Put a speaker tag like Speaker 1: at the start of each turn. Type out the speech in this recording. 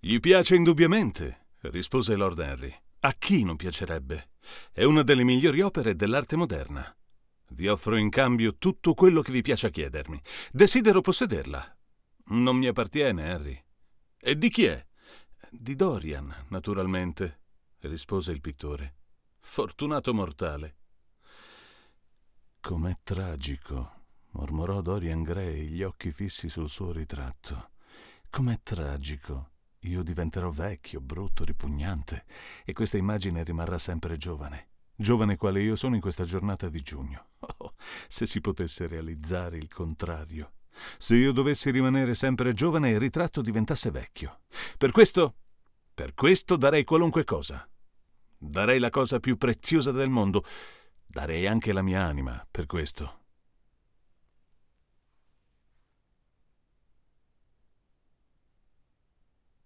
Speaker 1: Gli piace indubbiamente, rispose Lord Henry. A chi non piacerebbe? È una delle migliori opere dell'arte moderna. Vi offro in cambio tutto quello che vi piace chiedermi. Desidero possederla. Non mi appartiene, Henry. E di chi è? Di Dorian, naturalmente, rispose il pittore. Fortunato mortale. Com'è tragico, mormorò Dorian Gray, gli occhi fissi sul suo ritratto. Com'è tragico. Io diventerò vecchio, brutto, ripugnante, e questa immagine rimarrà sempre giovane. Giovane quale io sono in questa giornata di giugno. Oh, se si potesse realizzare il contrario. Se io dovessi rimanere sempre giovane e il ritratto diventasse vecchio. Per questo darei qualunque cosa. Darei la cosa più preziosa del mondo. Darei anche la mia anima per questo.